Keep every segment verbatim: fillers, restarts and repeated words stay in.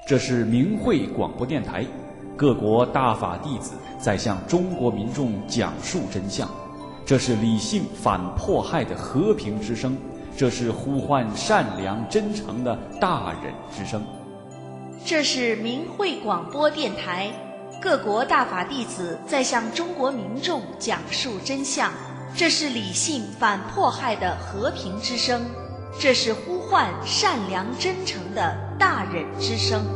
这是明慧广播电台，各国大法弟子在向中国民众讲述真相。这是理性反迫害的和平之声，这是呼唤善良真诚的大忍之声。 这是明慧广播电台，各国大法弟子在向中国民众讲述真相。这是理性反迫害的和平之声，这是呼唤善良真诚的大忍之声。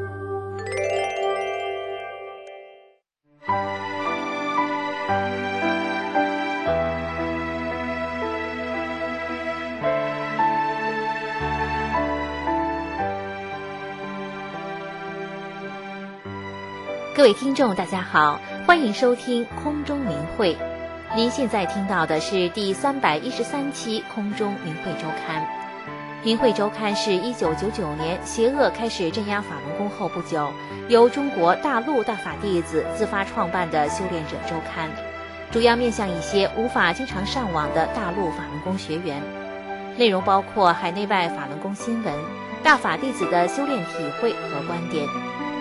各位听众大家好，欢迎收听空中明慧。您现在听到的是第三百一十三期空中明慧周刊。明慧周刊是一九九九年邪恶开始镇压法轮功后不久，由中国大陆大法弟子自发创办的修炼者周刊，主要面向一些无法经常上网的大陆法轮功学员。内容包括海内外法轮功新闻、大法弟子的修炼体会和观点。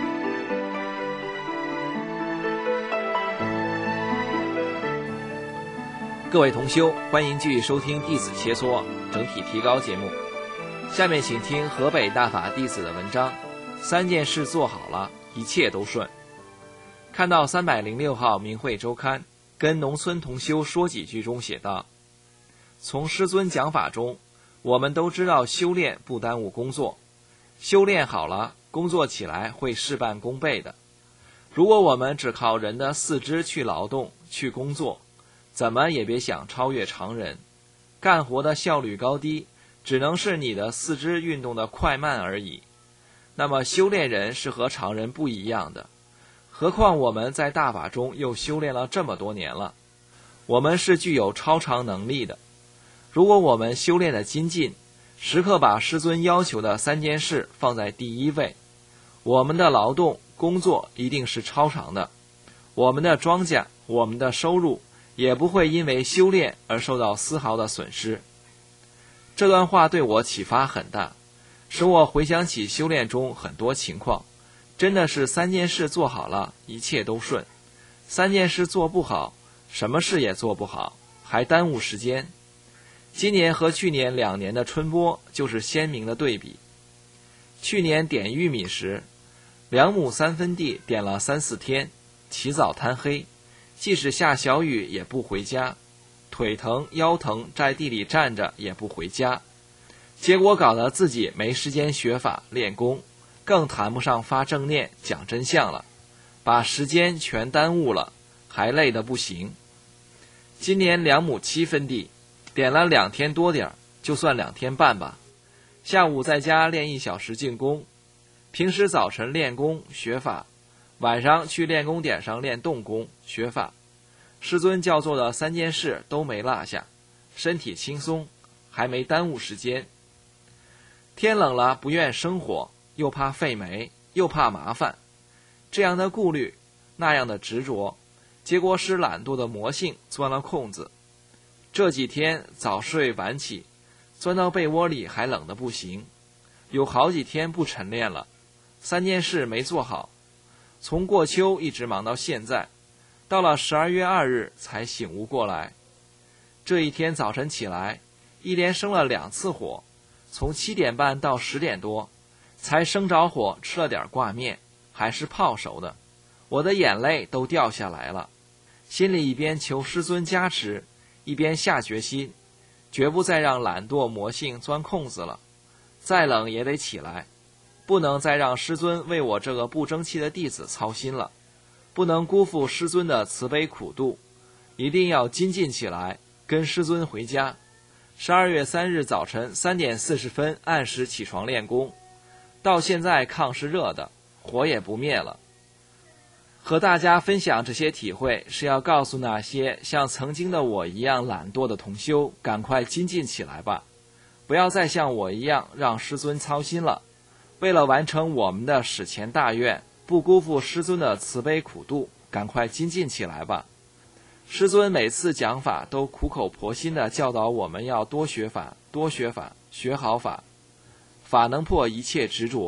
各位同修，欢迎继续收听弟子切磋整体提高节目。下面请听河北大法弟子的文章，三件事做好了，一切都顺。看到三百零六号明慧周刊跟农村同修说几句中写道，从师尊讲法中，我们都知道修炼不耽误工作，修炼好了，工作起来会事半功倍的。如果我们只靠人的四肢去劳动去工作，怎么也别想超越常人，干活的效率高低只能是你的四肢运动的快慢而已。那么修炼人是和常人不一样的，何况我们在大法中又修炼了这么多年了，我们是具有超常能力的。如果我们修炼的精进，时刻把师尊要求的三件事放在第一位，我们的劳动工作一定是超常的，我们的庄稼我们的收入也不会因为修炼而受到丝毫的损失。这段话对我启发很大，使我回想起修炼中很多情况，真的是三件事做好了，一切都顺；三件事做不好，什么事也做不好，还耽误时间。今年和去年两年的春播就是鲜明的对比。去年点玉米时，两亩三分地点了三四天，起早贪黑，即使下小雨也不回家，腿疼腰疼在地里站着也不回家，结果搞得自己没时间学法练功，更谈不上发正念讲真相了，把时间全耽误了，还累得不行。今年两亩七分地点了两天多点，就算两天半吧，下午在家练一小时静功，平时早晨练功学法，晚上去练功点上练动功学法，师尊教做的三件事都没落下，身体轻松，还没耽误时间。天冷了不愿生火，又怕费煤，又怕麻烦，这样的顾虑，那样的执着，结果使懒惰的魔性钻了空子。这几天早睡晚起，钻到被窝里还冷得不行，有好几天不晨练了，三件事没做好。从过秋一直忙到现在，到了十二月二日才醒悟过来。这一天早晨起来，一连生了两次火，从七点半到十点多，才生着火吃了点挂面，还是泡熟的，我的眼泪都掉下来了，心里一边求师尊加持，一边下决心，绝不再让懒惰魔性钻空子了，再冷也得起来，不能再让师尊为我这个不争气的弟子操心了，不能辜负师尊的慈悲苦度，一定要精进起来，跟师尊回家。十二月三日早晨三点四十分按时起床练功，到现在炕是热的，火也不灭了。和大家分享这些体会，是要告诉那些像曾经的我一样懒惰的同修，赶快精进起来吧，不要再像我一样让师尊操心了。为了完成我们的史前大愿，不辜负师尊的慈悲苦度，赶快精进起来吧。师尊每次讲法都苦口婆心地教导我们要多学法，多学法，学好法。法能破一切执着，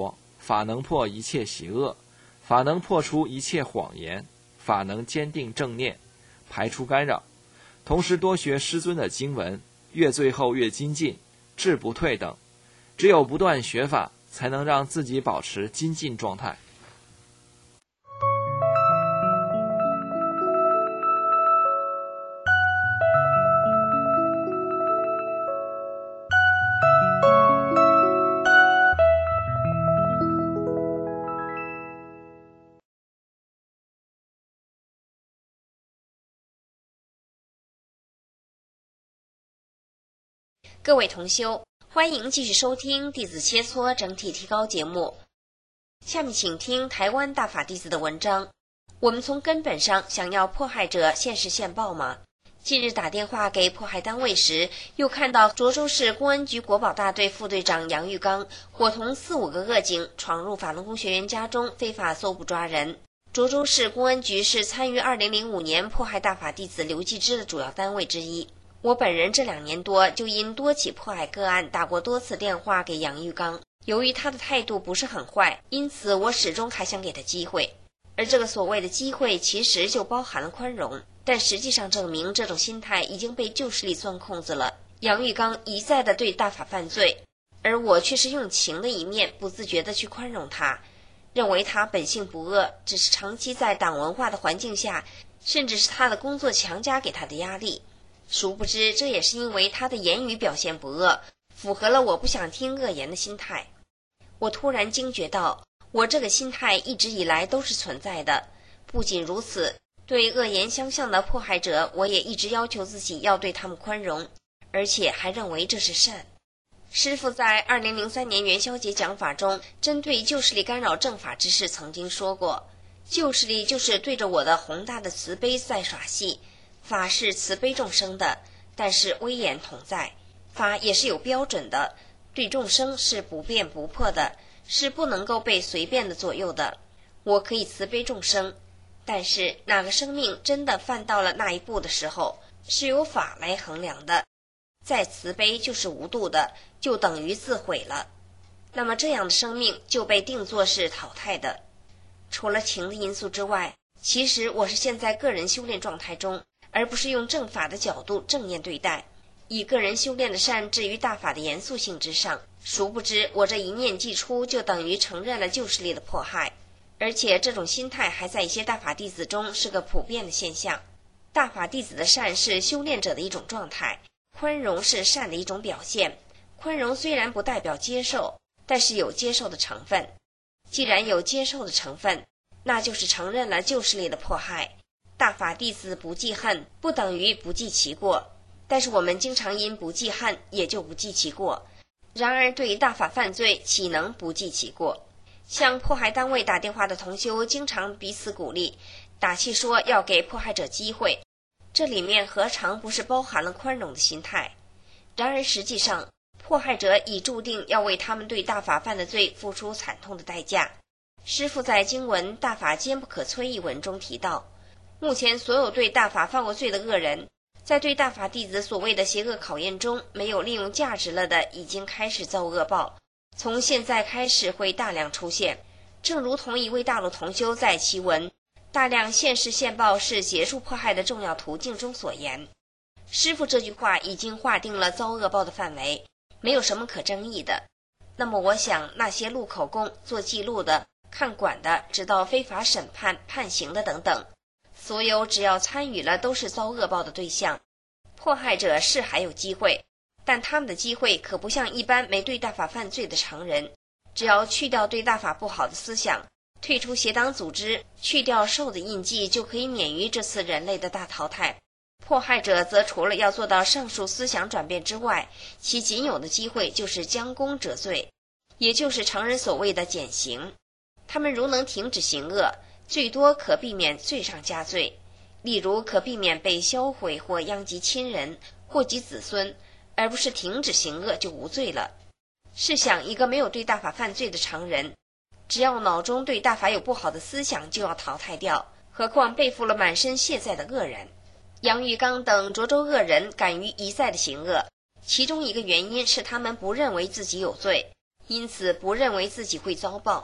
法能破一切邪恶，法能破除一切谎言，法能坚定正念，排除干扰。同时多学师尊的经文，越最后越精进，志不退等。只有不断学法，才能让自己保持精进状态。 各位同修，欢迎继续收听弟子切磋整体提高节目。下面请听台湾大法弟子的文章。我们从根本上想要迫害者现世现报吗？近日打电话给迫害单位时，又看到涿州市公安局国保大队副队长杨玉刚伙同四五个恶警闯入法轮功学员家中，非法搜捕抓人。涿州市公安局是参与二零零五年迫害大法弟子刘继之的主要单位之一。我本人这两年多就因多起迫害个案打过多次电话给杨玉刚，由于他的态度不是很坏，因此我始终还想给他机会。而这个所谓的机会其实就包含了宽容，但实际上证明这种心态已经被旧势力钻空子了。杨玉刚一再的对大法犯罪，而我却是用情的一面不自觉的去宽容他，认为他本性不恶，只是长期在党文化的环境下，甚至是他的工作强加给他的压力。殊不知这也是因为他的言语表现不恶，符合了我不想听恶言的心态。我突然惊觉到，我这个心态一直以来都是存在的。不仅如此，对恶言相向的迫害者，我也一直要求自己要对他们宽容，而且还认为这是善。师父在二零零三年元宵节讲法中，针对旧势力干扰正法之事曾经说过，旧势力就是对着我的宏大的慈悲在耍戏。法是慈悲众生的，但是威严同在，法也是有标准的，对众生是不变不破的，是不能够被随便的左右的。我可以慈悲众生，但是哪个生命真的犯到了那一步的时候，是由法来衡量的。再慈悲就是无度的，就等于自毁了，那么这样的生命就被定作是淘汰的。除了情的因素之外，其实我是现在个人修炼状态中，而不是用正法的角度正面对待，以个人修炼的善置于大法的严肃性之上。殊不知我这一念既出，就等于承认了旧势力的迫害，而且这种心态还在一些大法弟子中是个普遍的现象。大法弟子的善是修炼者的一种状态，宽容是善的一种表现。宽容虽然不代表接受，但是有接受的成分。既然有接受的成分，那就是承认了旧势力的迫害。大法弟子不记恨，不等于不记其过，但是我们经常因不记恨，也就不记其过。然而对于大法犯罪，岂能不记其过？向迫害单位打电话的同修经常彼此鼓励，打气说要给迫害者机会，这里面何尝不是包含了宽容的心态？然而实际上，迫害者已注定要为他们对大法犯的罪付出惨痛的代价。师父在经文《大法坚不可摧》一文中提到，目前所有对大法犯过罪的恶人，在对大法弟子所谓的邪恶考验中没有利用价值了的，已经开始遭恶报，从现在开始会大量出现。正如同一位大陆同修在其文《大量现世现报是结束迫害的重要途径》中所言，师父这句话已经划定了遭恶报的范围，没有什么可争议的。那么我想，那些录口供、做记录的、看管的，直到非法审判、判刑的等等，所有只要参与了都是遭恶报的对象。迫害者是还有机会，但他们的机会可不像一般没对大法犯罪的常人，只要去掉对大法不好的思想，退出邪党组织，去掉受的印记，就可以免于这次人类的大淘汰。迫害者则除了要做到上述思想转变之外，其仅有的机会就是将功折罪，也就是常人所谓的减刑。他们如能停止行恶，最多可避免罪上加罪，例如可避免被销毁或殃及亲人，祸及子孙，而不是停止行恶就无罪了。试想一个没有对大法犯罪的常人，只要脑中对大法有不好的思想就要淘汰掉，何况背负了满身卸载的恶人。杨玉刚等涿州恶人敢于一再的行恶，其中一个原因是他们不认为自己有罪，因此不认为自己会遭报。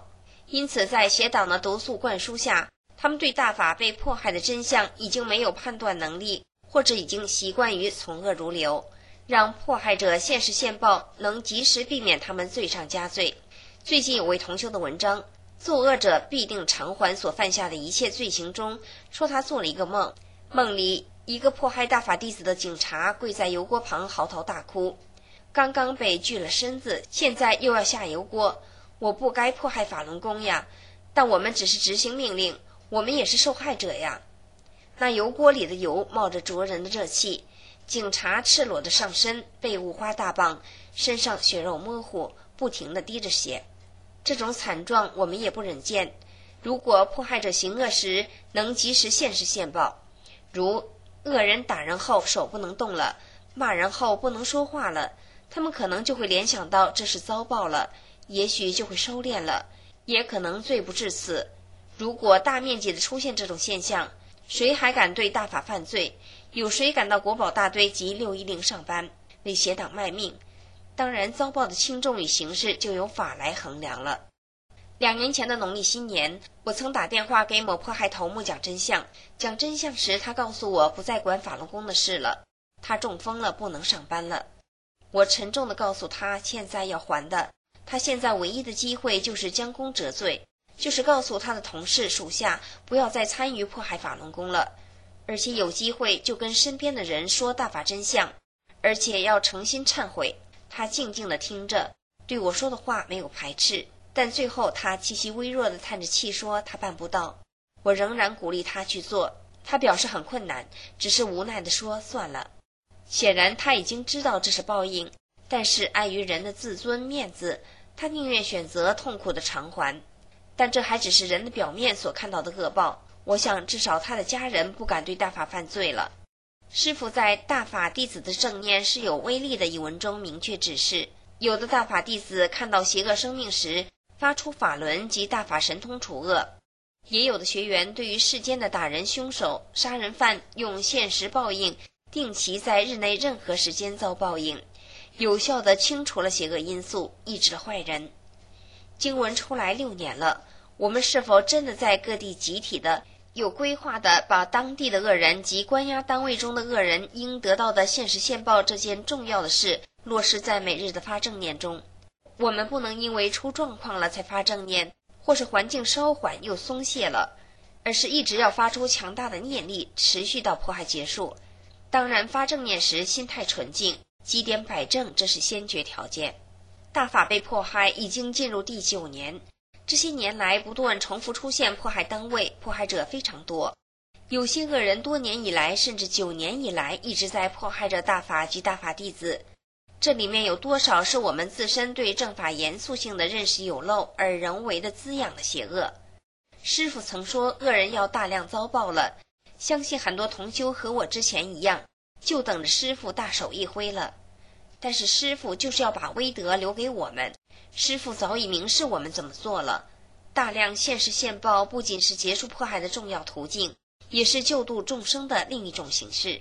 因此在邪党的毒素灌输下，他们对大法被迫害的真相已经没有判断能力，或者已经习惯于从恶如流，让迫害者现世现报，能及时避免他们罪上加罪。最近有位同修的文章，作恶者必定偿还所犯下的一切罪行中，说他做了一个梦，梦里一个迫害大法弟子的警察跪在油锅旁嚎啕大哭，刚刚被锯了身子，现在又要下油锅，我不该迫害法轮功呀，但我们只是执行命令，我们也是受害者呀。那油锅里的油冒着灼人的热气，警察赤裸的上身被五花大绑，身上血肉模糊，不停地滴着血。这种惨状我们也不忍见。如果迫害者行恶时能及时现世现报，如恶人打人后手不能动了，骂人后不能说话了，他们可能就会联想到这是遭报了，也许就会收敛了，也可能罪不至此。如果大面积的出现这种现象，谁还敢对大法犯罪？有谁敢到国保大队及六一零上班，为邪党卖命？当然，遭报的轻重与形式就由法来衡量了。两年前的农历新年，我曾打电话给某迫害头目讲真相。讲真相时，他告诉我不再管法轮功的事了，他中风了，不能上班了。我沉重地告诉他，现在要还的，他现在唯一的机会就是将功折罪，就是告诉他的同事属下不要再参与迫害法轮功了，而且有机会就跟身边的人说大法真相，而且要诚心忏悔。他静静地听着，对我说的话没有排斥，但最后他气息微弱地叹着气说他办不到。我仍然鼓励他去做，他表示很困难，只是无奈地说算了。显然他已经知道这是报应，但是碍于人的自尊面子，他宁愿选择痛苦的偿还。但这还只是人的表面所看到的恶报，我想至少他的家人不敢对大法犯罪了。师父在《大法弟子的正念是有威力的》一文中明确指示，有的大法弟子看到邪恶生命时发出法轮及大法神通除恶，也有的学员对于世间的打人凶手、杀人犯用现实报应，定其在日内任何时间遭报应，有效地清除了邪恶因素，抑制了坏人。经文出来六年了，我们是否真的在各地集体的有规划的把当地的恶人及关押单位中的恶人应得到的现实现报这件重要的事落实在每日的发正念中？我们不能因为出状况了才发正念，或是环境稍缓又松懈了，而是一直要发出强大的念力，持续到迫害结束。当然发正念时心态纯净，积点摆正，这是先决条件。大法被迫害已经进入第九年，这些年来不断重复出现迫害单位，迫害者非常多。有些恶人多年以来甚至九年以来一直在迫害着大法及大法弟子，这里面有多少是我们自身对正法严肃性的认识有漏而人为的滋养的邪恶？师父曾说恶人要大量遭报了，相信很多同修和我之前一样，就等着师父大手一挥了。但是师父就是要把威德留给我们，师父早已明示我们怎么做了。大量现世现报不仅是结束迫害的重要途径，也是救度众生的另一种形式。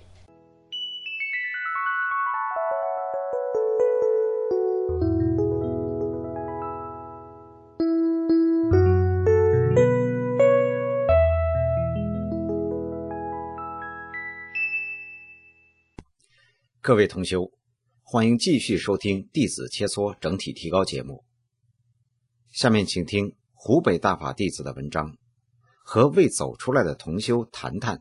各位同修，欢迎继续收听弟子切磋整体提高节目。下面请听湖北大法弟子的文章，和未走出来的同修谈谈。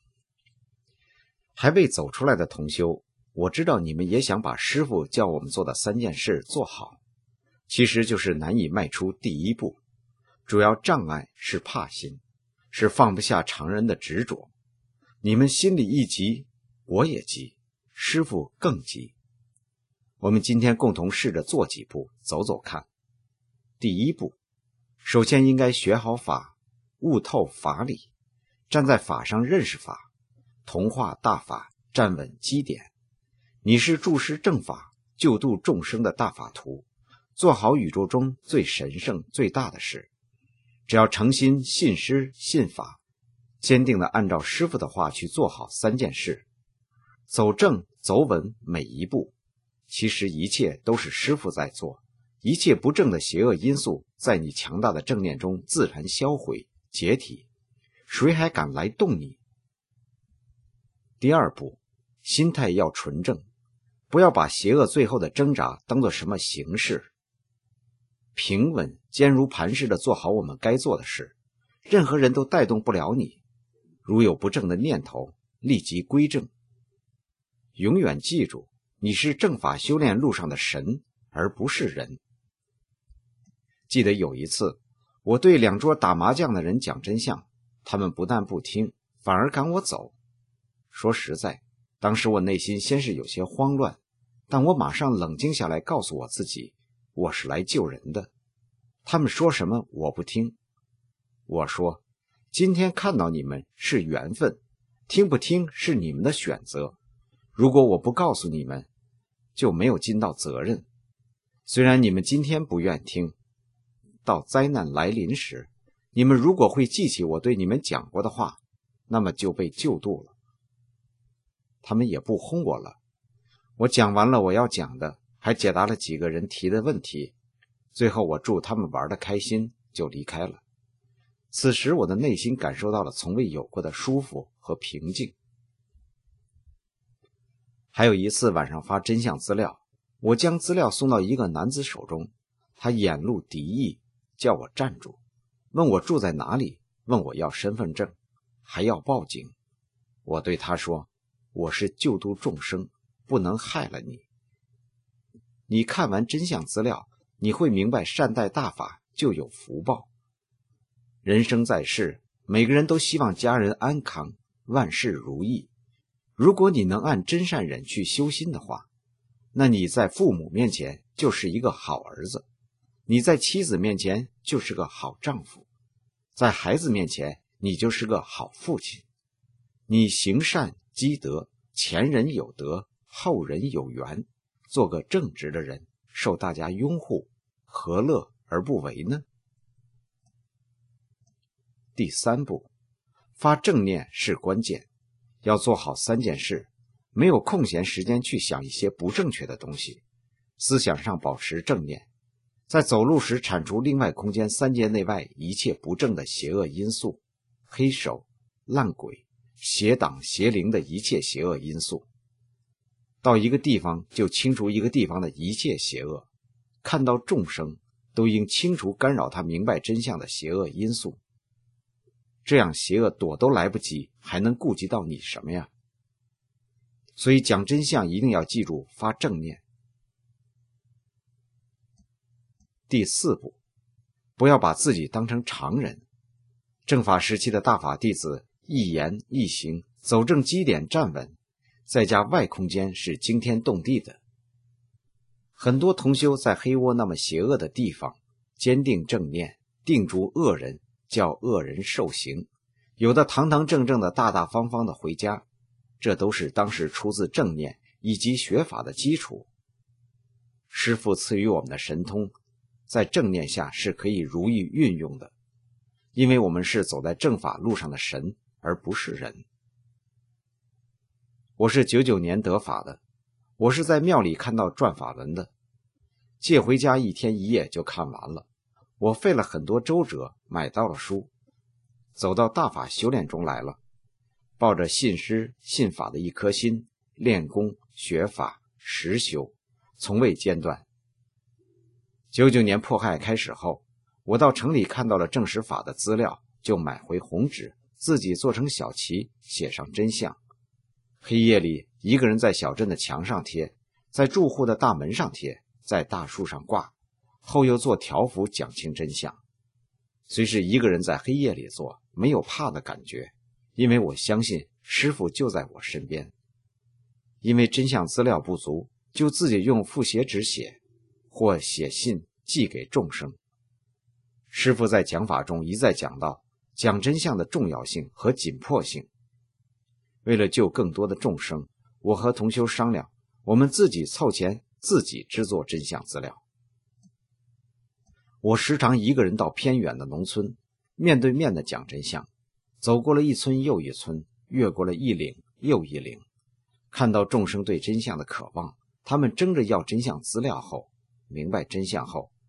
还未走出来的同修，我知道你们也想把师父叫我们做的三件事做好，其实就是难以迈出第一步。主要障碍是怕心，是放不下常人的执着。你们心里一急，我也急，师父更急。我们今天共同试着做几步，走走看。第一步，首先应该学好法，悟透法理，站在法上认识法，同化大法，站稳基点。你是注释正法，救度众生的大法图，做好宇宙中最神圣最大的事。只要诚心信师信法，坚定地按照师父的话去做好三件事，走正走稳每一步，其实一切都是师父在做， 一切不正的邪恶因素在你强大的正念中自然销毁解体，谁还敢来动你？第二步，心态要纯正，不要把邪恶最后的挣扎当作什么形式，平稳坚如磐石地做好我们该做的事，任何人都带动不了你。如有不正的念头，立即归正。永远记住，你是正法修炼路上的神，而不是人。记得有一次，我对两桌打麻将的人讲真相，他们不但不听，反而赶我走。说实在，当时我内心先是有些慌乱，但我马上冷静下来，告诉我自己，我是来救人的。他们说什么我不听。我说，今天看到你们是缘分，听不听是你们的选择。如果我不告诉你们，就没有尽到责任。虽然你们今天不愿听，到灾难来临时，你们如果会记起我对你们讲过的话，那么就被救度了。他们也不轰我了，我讲完了我要讲的，还解答了几个人提的问题，最后我祝他们玩得开心，就离开了。此时我的内心感受到了从未有过的舒服和平静。还有一次晚上发真相资料，我将资料送到一个男子手中，他眼露敌意，叫我站住，问我住在哪里，问我要身份证，还要报警。我对他说，我是救度众生，不能害了你。你看完真相资料，你会明白善待大法就有福报。人生在世，每个人都希望家人安康，万事如意。如果你能按真善忍去修心的话，那你在父母面前就是一个好儿子，你在妻子面前就是个好丈夫，在孩子面前你就是个好父亲。你行善积德，前人有德，后人有缘，做个正直的人，受大家拥护，何乐而不为呢？第三步，发正念是关键，要做好三件事，没有空闲时间去想一些不正确的东西，思想上保持正念，在走路时铲除另外空间三界内外一切不正的邪恶因素，黑手、烂鬼、邪党邪灵的一切邪恶因素。到一个地方就清除一个地方的一切邪恶，看到众生都应清除干扰他明白真相的邪恶因素。这样邪恶躲都来不及，还能顾及到你什么呀？所以讲真相一定要记住发正念。第四步，不要把自己当成常人。正法时期的大法弟子一言一行走正基点站稳，在家外空间是惊天动地的。很多同修在黑窝那么邪恶的地方坚定正念，定住恶人，叫恶人受刑，有的堂堂正正的大大方方的回家，这都是当时出自正念以及学法的基础。师父赐予我们的神通，在正念下是可以如意运用的，因为我们是走在正法路上的神，而不是人。我是九九年得法的，我是在庙里看到转法轮的，借回家一天一夜就看完了。我费了很多周折买到了书，走到大法修炼中来了，抱着信师信法的一颗心，练功学法实修，从未间断。九九年迫害开始后，我到城里看到了正实法的资料，就买回红纸，自己做成小旗，写上真相。黑夜里一个人在小镇的墙上贴，在住户的大门上贴，在大树上挂，后又做条幅讲清真相。虽是一个人在黑夜里做，没有怕的感觉，因为我相信师父就在我身边。因为真相资料不足，就自己用复写纸写，或写信寄给众生。师父在讲法中一再讲到讲真相的重要性和紧迫性。为了救更多的众生，我和同修商量，我们自己凑钱自己制作真相资料。我时常一个人到偏远的农村，面对面的讲真相，走过了一村又一村，越过了一岭又一岭，看到众生对真相的渴望，他们争着要真相资料后，明白真相后，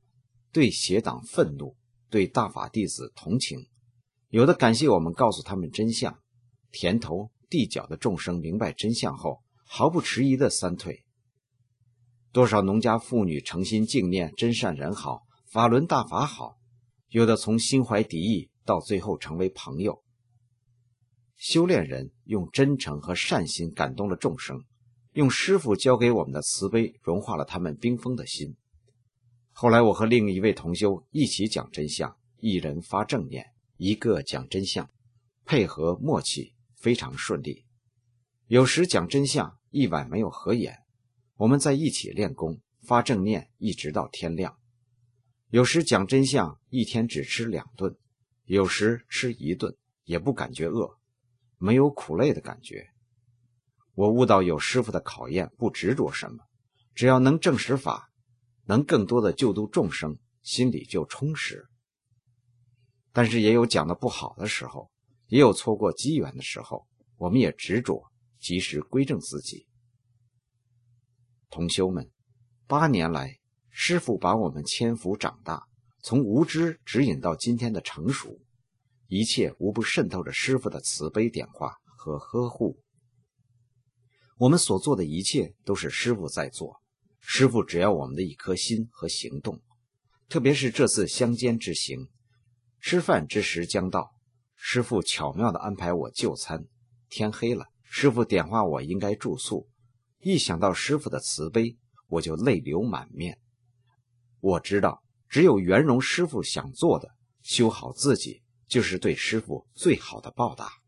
对邪党愤怒，对大法弟子同情，有的感谢我们告诉他们真相，田头地脚的众生明白真相后，毫不迟疑地三退。多少农家妇女诚心敬念真善人好，法轮大法好，有的从心怀敌意到最后成为朋友。修炼人用真诚和善心感动了众生，用师父教给我们的慈悲融化了他们冰封的心。后来我和另一位同修一起讲真相，一人发正念，一个讲真相，配合默契非常顺利。有时讲真相一晚没有合眼，我们在一起练功发正念一直到天亮。有时讲真相一天只吃两顿，有时吃一顿也不感觉饿，没有苦累的感觉。我悟到有师父的考验不执着什么，只要能证实法，能更多的救度众生，心里就充实。但是也有讲得不好的时候，也有错过机缘的时候，我们也执着，及时归正自己。同修们，八年来，师父把我们牵扶长大，从无知指引到今天的成熟，一切无不渗透着师父的慈悲点化和呵护。我们所做的一切都是师父在做，师父只要我们的一颗心和行动。特别是这次相间之行，吃饭之时将到，师父巧妙地安排我就餐。天黑了，师父点化我应该住宿，一想到师父的慈悲，我就泪流满面。我知道只有圆融师父想做的，修好自己，就是对师父最好的报答。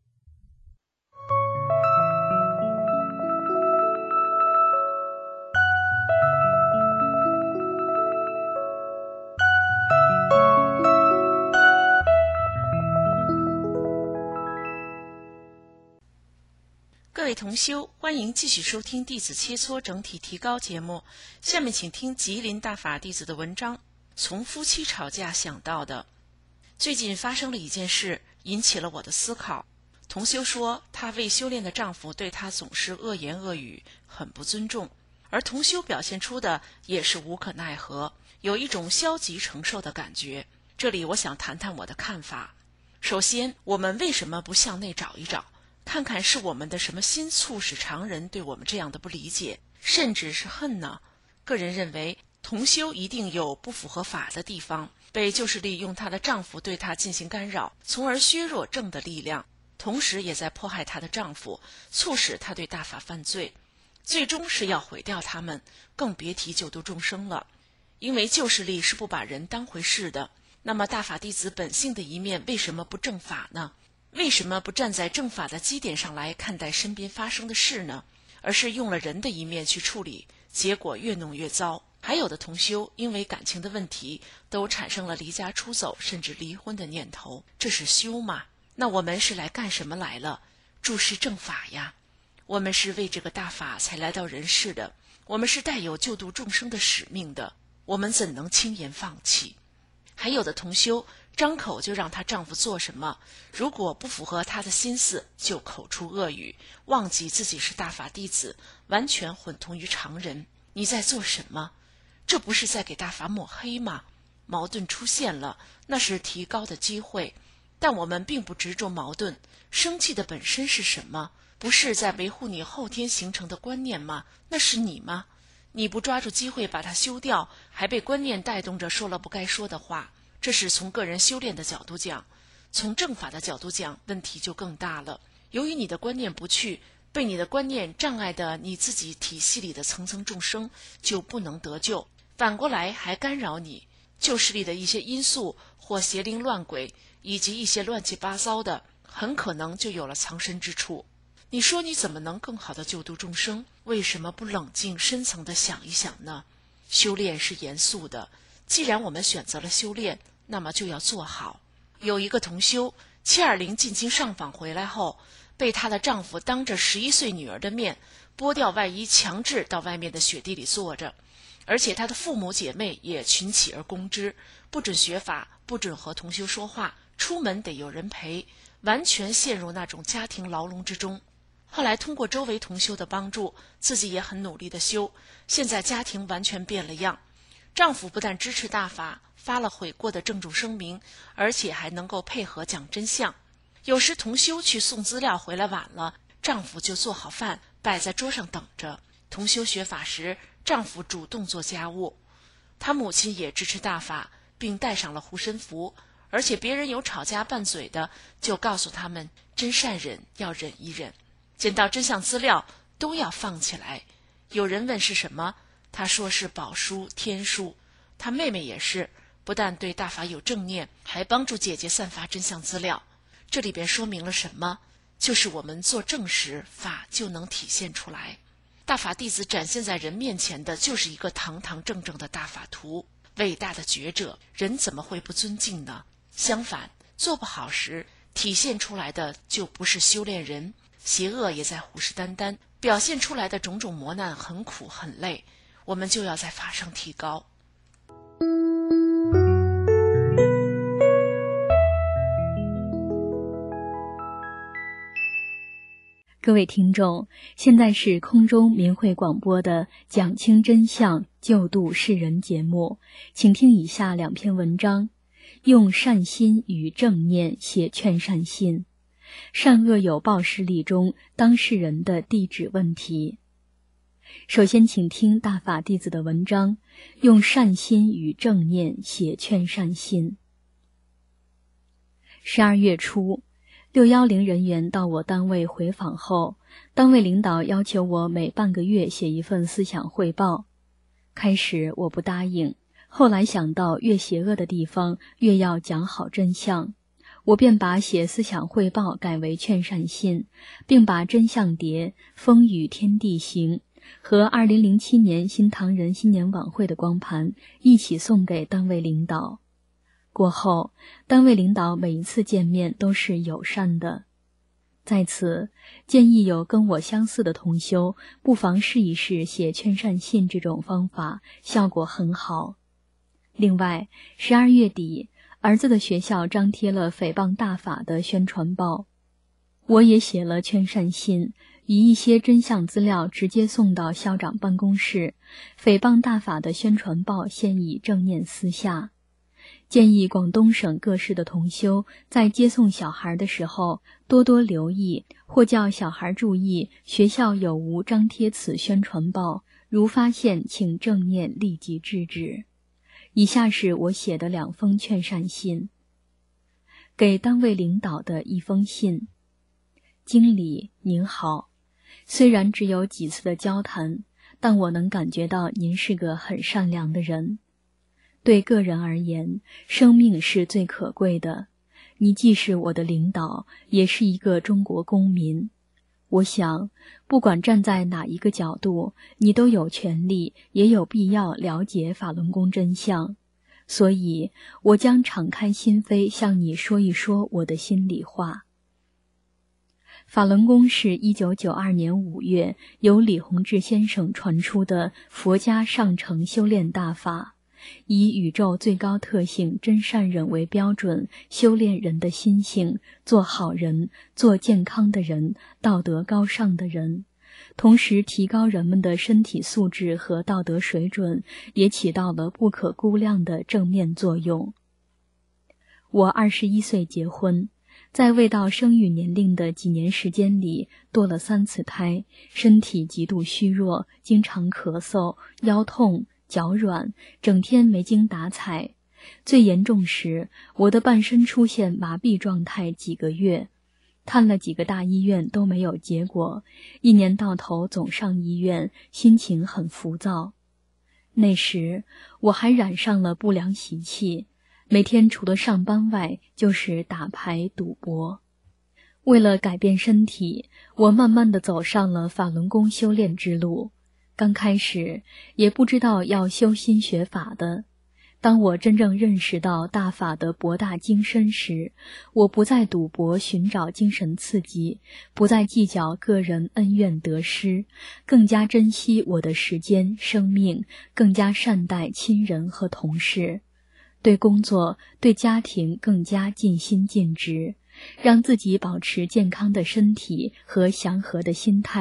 各位同修，欢迎继续收听弟子切磋整体提高节目。下面请听吉林大法弟子的文章，从夫妻吵架想到的。最近发生了一件事，引起了我的思考。同修说，她为修炼的丈夫对她总是恶言恶语，很不尊重，而同修表现出的也是无可奈何，有一种消极承受的感觉。这里我想谈谈我的看法。首先，我们为什么不向内找一找，看看是我们的什么心促使常人对我们这样的不理解，甚至是恨呢？个人认为，同修一定有不符合法的地方，被旧势力用她的丈夫对她进行干扰，从而削弱正的力量，同时也在迫害她的丈夫，促使她对大法犯罪，最终是要毁掉他们，更别提救度众生了。因为旧势力是不把人当回事的，那么大法弟子本性的一面为什么不正法呢？为什么不站在正法的基点上来看待身边发生的事呢？而是用了人的一面去处理，结果越弄越糟。还有的同修因为感情的问题，都产生了离家出走甚至离婚的念头，这是修吗？那我们是来干什么来了？注释正法呀！我们是为这个大法才来到人世的，我们是带有救度众生的使命的，我们怎能轻言放弃？还有的同修张口就让她丈夫做什么，如果不符合她的心思，就口出恶语，忘记自己是大法弟子，完全混同于常人。你在做什么？这不是在给大法抹黑吗？矛盾出现了，那是提高的机会，但我们并不执着矛盾。生气的本身是什么？不是在维护你后天形成的观念吗？那是你吗？你不抓住机会把它修掉，还被观念带动着说了不该说的话，这是从个人修炼的角度讲。从正法的角度讲，问题就更大了。由于你的观念不去，被你的观念障碍的你自己体系里的层层众生就不能得救，反过来还干扰你。旧势力的一些因素或邪灵乱鬼以及一些乱七八糟的，很可能就有了藏身之处。你说你怎么能更好的救度众生？为什么不冷静深层的想一想呢？修炼是严肃的，既然我们选择了修炼，那么就要做好。有一个同修七二零进京上访回来后，被她的丈夫当着十一岁女儿的面剥掉外衣，强制到外面的雪地里坐着，而且她的父母姐妹也群起而攻之，不准学法，不准和同修说话，出门得有人陪，完全陷入那种家庭牢笼之中。后来通过周围同修的帮助，自己也很努力的修，现在家庭完全变了样。 丈夫不但支持大法，发了悔过的郑重声明，而且还能够配合讲真相。有时同修去送资料回来晚了，丈夫就做好饭摆在桌上等着。同修学法时，丈夫主动做家务。他母亲也支持大法，并带上了护身符，而且别人有吵架拌嘴的，就告诉他们真善忍要忍一忍，捡到真相资料都要放起来。有人问是什么，他说是宝书天书。他妹妹也是，不但对大法有正念，还帮助姐姐散发真相资料。这里边说明了什么？就是我们做正时，法就能体现出来。大法弟子展现在人面前的就是一个堂堂正正的大法图，伟大的觉者，人怎么会不尊敬呢？相反，做不好时体现出来的就不是修炼人，邪恶也在虎视眈眈，表现出来的种种磨难很苦很累，我们就要在法上提高。 各位听众，现在是空中明慧广播的讲清真相救度世人节目，请听以下两篇文章，用善心与正念写劝善信，善恶有报事例中当事人的地址问题。首先请听大法弟子的文章，用善心与正念写劝善信。十二月初，六一零人员到我单位回访后，单位领导要求我每半个月写一份思想汇报。开始我不答应，后来想到越邪恶的地方越要讲好真相，我便把写思想汇报改为劝善信，并把真相碟《风雨天地行》和二零零七年新唐人新年晚会的光盘一起送给单位领导。过后，单位领导每一次见面都是友善的。在此，建议有跟我相似的同修，不妨试一试写劝善信这种方法，效果很好。另外，十二月底，儿子的学校张贴了诽谤大法的宣传报，我也写了劝善信，以一些真相资料直接送到校长办公室。诽谤大法的宣传报现已正念私下。建议广东省各市的同修在接送小孩的时候多多留意，或叫小孩注意学校有无张贴此宣传报，如发现请正念立即制止。以下是我写的两封劝善信。给单位领导的一封信。经理您好，虽然只有几次的交谈，但我能感觉到您是个很善良的人。对个人而言，生命是最可贵的。你既是我的领导，也是一个中国公民。我想，不管站在哪一个角度，你都有权利，也有必要了解法轮功真相。所以，我将敞开心扉向你说一说我的心里话。法轮功是一九九二年五月由李洪志先生传出的佛家上乘修炼大法，以宇宙最高特性真善忍为标准，修炼人的心性，做好人，做健康的人，道德高尚的人，同时提高人们的身体素质和道德水准，也起到了不可估量的正面作用。我二十一岁结婚，在未到生育年龄的几年时间里堕了三次胎，身体极度虚弱，经常咳嗽、腰痛、脚软，整天没精打采。最严重时，我的半身出现麻痹状态几个月，看了几个大医院都没有结果，一年到头总上医院，心情很浮躁。那时我还染上了不良习气，每天除了上班外就是打牌赌博。为了改变身体，我慢慢地走上了法轮功修炼之路。刚开始也不知道要修心学法的，当我真正认识到大法的博大精深时，我不再赌博寻找精神刺激，不再计较个人恩怨得失，更加珍惜我的时间、生命，更加善待亲人和同事，对工作、对家庭更加尽心尽职，让自己保持健康的身体和祥和的心态，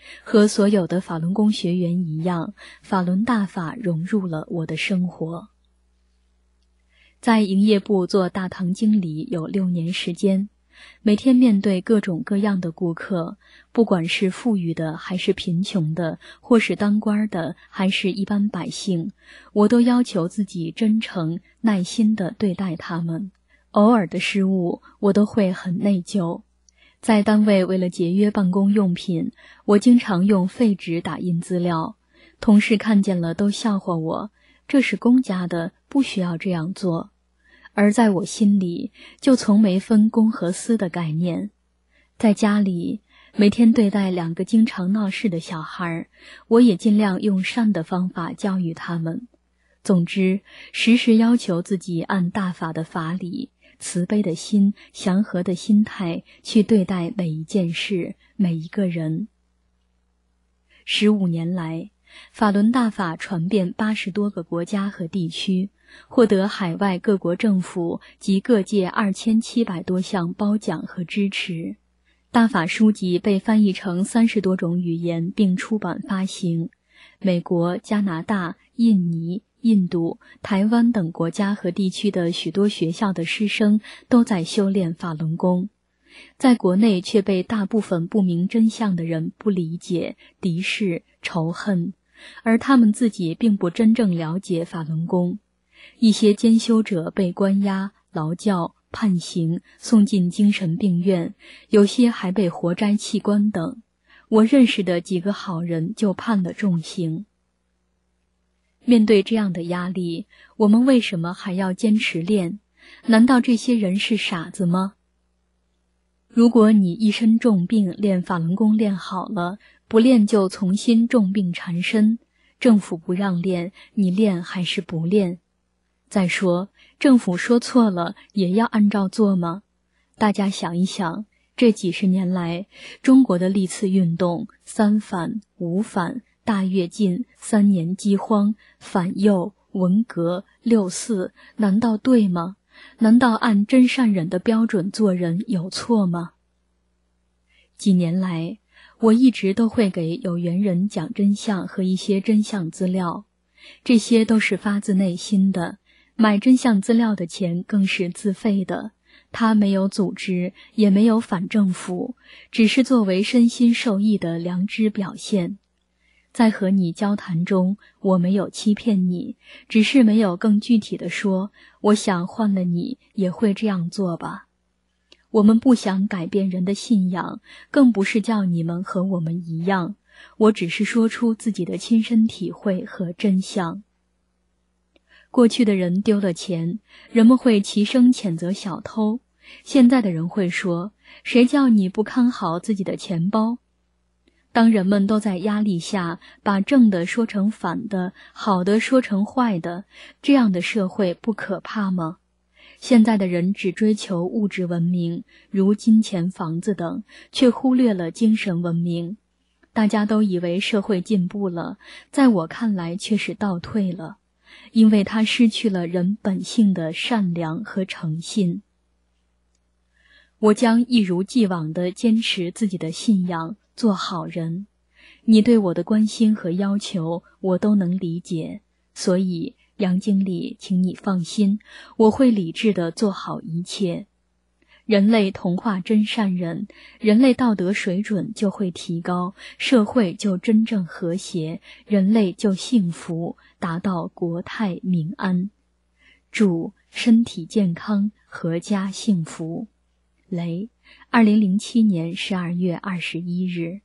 和所有的法轮功学员一样，法轮大法融入了我的生活。在营业部做大堂经理有六年时间，每天面对各种各样的顾客，不管是富裕的还是贫穷的，或是当官的还是一般百姓，我都要求自己真诚耐心地对待他们。偶尔的失误，我都会很内疚。在单位为了节约办公用品，我经常用废纸打印资料，同事看见了都笑话我，这是公家的，不需要这样做。而在我心里，就从没分公和私的概念。在家里，每天对待两个经常闹事的小孩，我也尽量用善的方法教育他们。总之，时时要求自己按大法的法理，慈悲的心，祥和的心态去对待每一件事，每一个人。十五年来，法轮大法传遍八十多个国家和地区，获得海外各国政府及各界二千七百多项褒奖和支持。大法书籍被翻译成三十多种语言并出版发行。美国、加拿大、印尼、印度、台湾等国家和地区的许多学校的师生都在修炼法轮功，在国内却被大部分不明真相的人不理解、敌视、仇恨，而他们自己并不真正了解法轮功。一些兼修者被关押、劳教、判刑，送进精神病院，有些还被活摘器官等。我认识的几个好人就判了重刑。面对这样的压力，我们为什么还要坚持练？难道这些人是傻子吗？如果你一身重病，练法轮功练好了，不练就重新重病缠身，政府不让练，你练还是不练？再说，政府说错了，也要按照做吗？大家想一想，这几十年来，中国的历次运动，三反、五反、大跃进、三年饥荒、反右、文革、六四，难道对吗？难道按真善忍的标准做人有错吗？几年来，我一直都会给有缘人讲真相和一些真相资料，这些都是发自内心的。买真相资料的钱更是自费的，它没有组织，也没有反政府，只是作为身心受益的良知表现。在和你交谈中，我没有欺骗你，只是没有更具体的说，我想换了你也会这样做吧。我们不想改变人的信仰，更不是叫你们和我们一样，我只是说出自己的亲身体会和真相。过去的人丢了钱，人们会齐声谴责小偷，现在的人会说，谁叫你不看好自己的钱包？当人们都在压力下把正的说成反的，好的说成坏的，这样的社会不可怕吗？现在的人只追求物质文明，如金钱、房子等，却忽略了精神文明。大家都以为社会进步了，在我看来却是倒退了，因为它失去了人本性的善良和诚信。我将一如既往地坚持自己的信仰，做好人。你对我的关心和要求，我都能理解，所以杨经理，请你放心，我会理智地做好一切。人类同化真善忍，人类道德水准就会提高，社会就真正和谐，人类就幸福，达到国泰民安。祝身体健康，阖家幸福。雷，二零零七年十二月二十一日。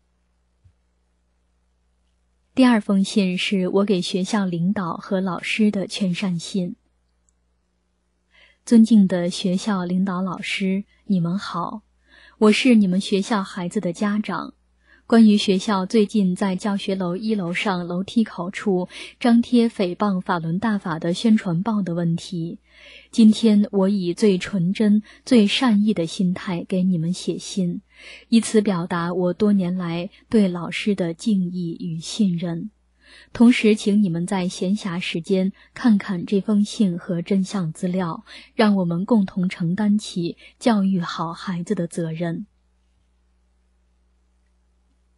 第二封信是我给学校领导和老师的劝善信。尊敬的学校领导老师，你们好，我是你们学校孩子的家长。关于学校最近在教学楼一楼上楼梯口处张贴诽谤法轮大法的宣传报的问题，今天我以最纯真、最善意的心态给你们写信，以此表达我多年来对老师的敬意与信任。同时请你们在闲暇时间看看这封信和真相资料，让我们共同承担起教育好孩子的责任。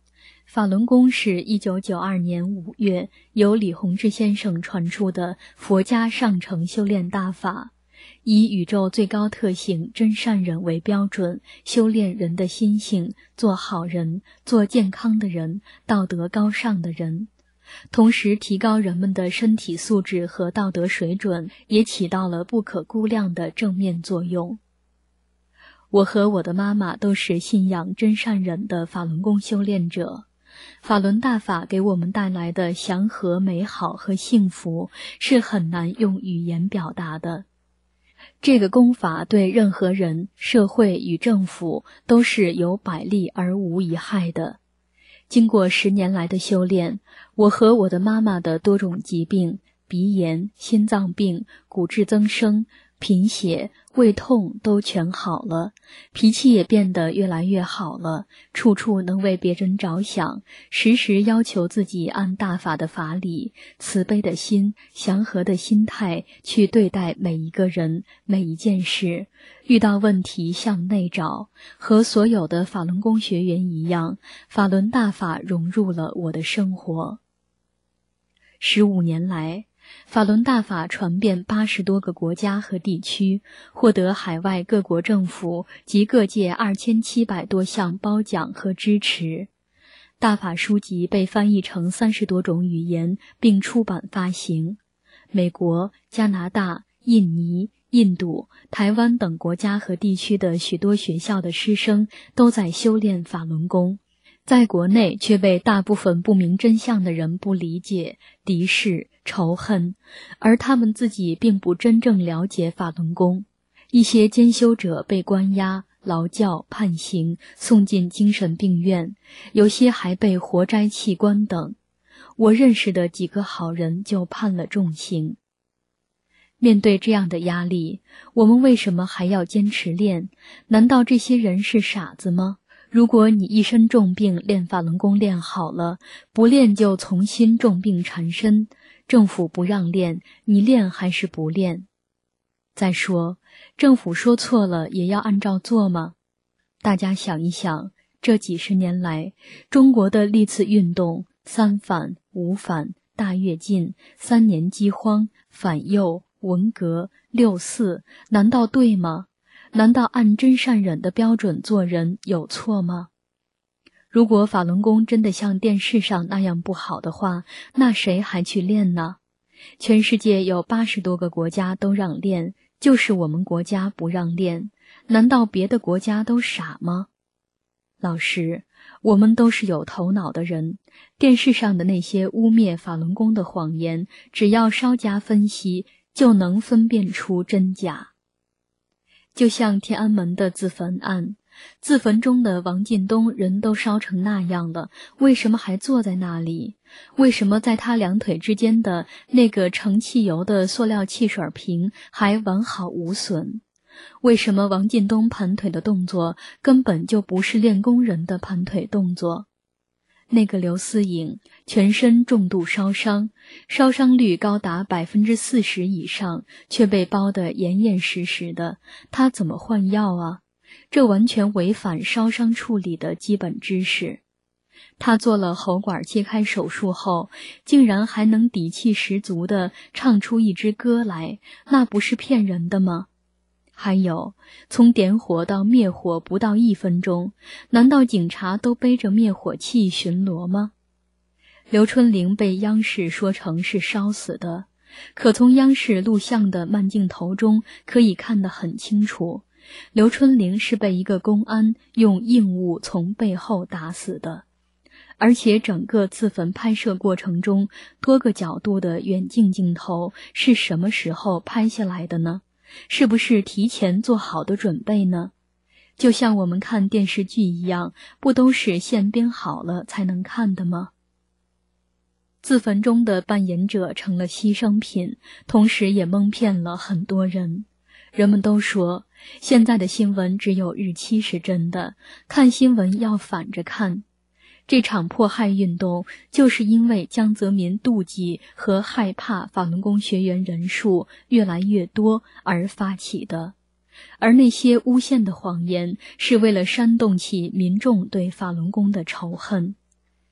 法轮功是一九九二年五月由李洪志先生传出的佛家上乘修炼大法，以宇宙最高特性真善忍为标准，修炼人的心性，做好人，做健康的人，道德高尚的人，同时提高人们的身体素质和道德水准，也起到了不可估量的正面作用。我和我的妈妈都是信仰真善忍的法轮功修炼者，法轮大法给我们带来的祥和、美好和幸福是很难用语言表达的。这个功法对任何人、社会与政府都是有百利而无一害的。经过十年来的修炼，我和我的妈妈的多种疾病，鼻炎、心脏病、骨质增生、贫血、胃痛都全好了，脾气也变得越来越好了，处处能为别人着想，时时要求自己按大法的法理，慈悲的心、祥和的心态去对待每一个人、每一件事，遇到问题向内找。和所有的法轮功学员一样，法轮大法融入了我的生活。十五年来，法轮大法传遍八十多个国家和地区，获得海外各国政府及各界二千七百多项褒奖和支持。大法书籍被翻译成三十多种语言，并出版发行。美国、加拿大、印尼、印度、台湾等国家和地区的许多学校的师生都在修炼法轮功，在国内却被大部分不明真相的人不理解、敌视、仇恨，而他们自己并不真正了解法轮功。一些兼修者被关押、劳教、判刑，送进精神病院，有些还被活摘器官等。我认识的几个好人就判了重刑。面对这样的压力，我们为什么还要坚持练？难道这些人是傻子吗？如果你一身重病练法轮功练好了，不练就重新重病缠身，政府不让练，你练还是不练？再说，政府说错了也要按照做吗？大家想一想，这几十年来，中国的历次运动，三反、五反、大跃进、三年饥荒、反右、文革、六四，难道对吗？难道按真善忍的标准做人有错吗？如果法轮功真的像电视上那样不好的话，那谁还去练呢？全世界有八十多个国家都让练，就是我们国家不让练，难道别的国家都傻吗？老师，我们都是有头脑的人，电视上的那些污蔑法轮功的谎言，只要稍加分析，就能分辨出真假。就像天安门的自焚案，自焚中的王进东人都烧成那样了，为什么还坐在那里？为什么在他两腿之间的那个盛汽油的塑料汽水瓶还完好无损？为什么王进东盘腿的动作根本就不是练功人的盘腿动作？那个刘思颖全身重度烧伤，烧伤率高达百分之四十以上，却被包得严严实实的，他怎么换药啊？这完全违反烧伤处理的基本知识。他做了喉管切开手术后，竟然还能底气十足地唱出一支歌来，那不是骗人的吗？还有，从点火到灭火不到一分钟，难道警察都背着灭火器巡逻吗？刘春玲被央视说成是烧死的，可从央视录像的慢镜头中可以看得很清楚，刘春玲是被一个公安用硬物从背后打死的。而且整个自焚拍摄过程中，多个角度的远近镜头是什么时候拍下来的呢？是不是提前做好的准备呢？就像我们看电视剧一样，不都是现编好了才能看的吗？自焚中的扮演者成了牺牲品，同时也蒙骗了很多人。人们都说，现在的新闻只有日期是真的，看新闻要反着看。这场迫害运动就是因为江泽民妒忌和害怕法轮功学员人数越来越多而发起的，而那些诬陷的谎言是为了煽动起民众对法轮功的仇恨。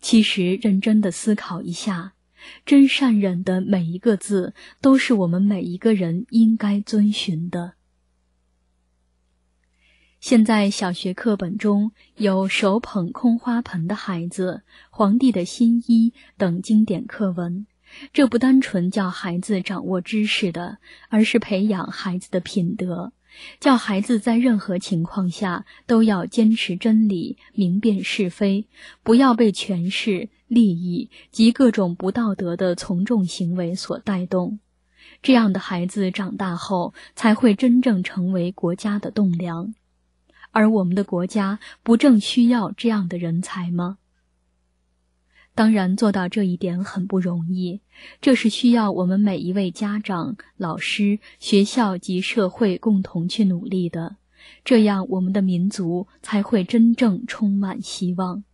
其实认真的思考一下，真善忍的每一个字都是我们每一个人应该遵循的。现在小学课本中有手捧空花盆的孩子、皇帝的新衣等经典课文，这不单纯叫孩子掌握知识的，而是培养孩子的品德，叫孩子在任何情况下都要坚持真理，明辨是非，不要被权势、利益及各种不道德的从众行为所带动。这样的孩子长大后才会真正成为国家的栋梁。而我们的国家不正需要这样的人才吗？当然做到这一点很不容易，这是需要我们每一位家长、老师、学校及社会共同去努力的，这样我们的民族才会真正充满希望。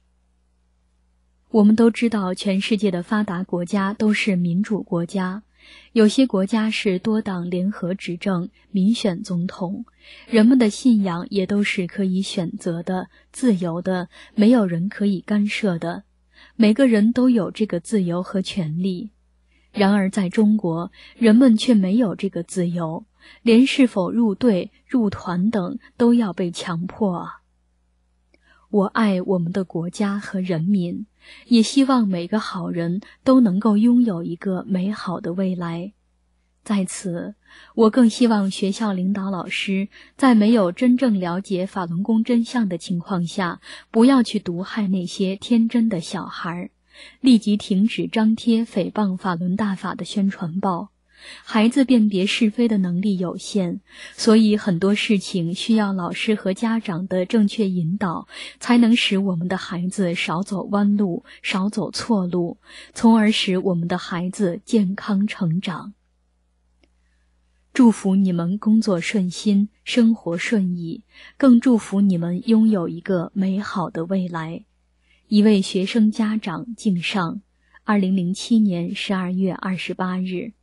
我们都知道，全世界的发达国家都是民主国家，有些国家是多党联合执政，民选总统，人们的信仰也都是可以选择的、自由的，没有人可以干涉的，每个人都有这个自由和权利。然而在中国，人们却没有这个自由，连是否入队、入团等都要被强迫啊！我爱我们的国家和人民，也希望每个好人都能够拥有一个美好的未来。在此，我更希望学校领导老师在没有真正了解法轮功真相的情况下，不要去毒害那些天真的小孩，立即停止张贴诽谤法轮大法的宣传报。孩子辨别是非的能力有限，所以很多事情需要老师和家长的正确引导，才能使我们的孩子少走弯路，少走错路，从而使我们的孩子健康成长。祝福你们工作顺心，生活顺意，更祝福你们拥有一个美好的未来。一位学生家长敬上，二零零七年十二月二十八日。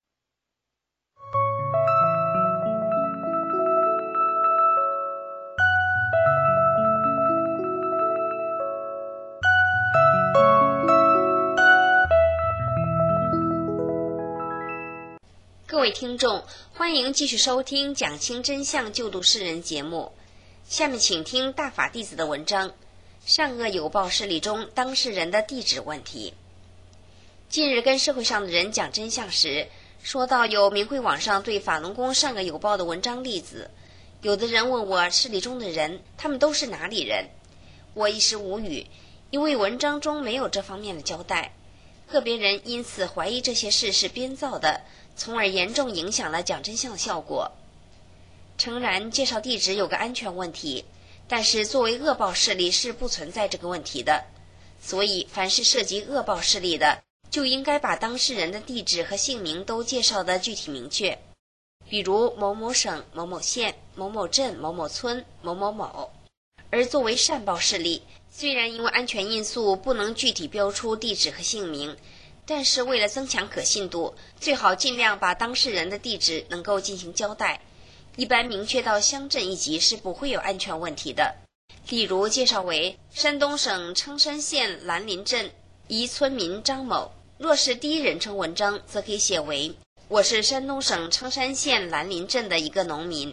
各位听众，欢迎继续收听讲清真相救度世人节目。下面请听大法弟子的文章：善恶有报事例中当事人的地址问题。近日跟社会上的人讲真相时，说到有明慧网上对法轮功善恶有报的文章例子，有的人问我事例中的人他们都是哪里人，我一时无语，因为文章中没有这方面的交代。个别人因此怀疑这些事是编造的，从而严重影响了讲真相的效果。诚然，介绍地址有个安全问题，但是作为恶报事例是不存在这个问题的，所以凡是涉及恶报事例的，就应该把当事人的地址和姓名都介绍得具体明确，比如某某省、某某县、某某镇、某某村、某某某。而作为善报事例，虽然因为安全因素不能具体标出地址和姓名，但是为了增强可信度，最好尽量把当事人的地址能够进行交代，一般明确到乡镇一级是不会有安全问题的。例如介绍为山东省称山县兰林镇一村民张某，若是第一人称文章，则可以写为我是山东省称山县兰林镇的一个农民。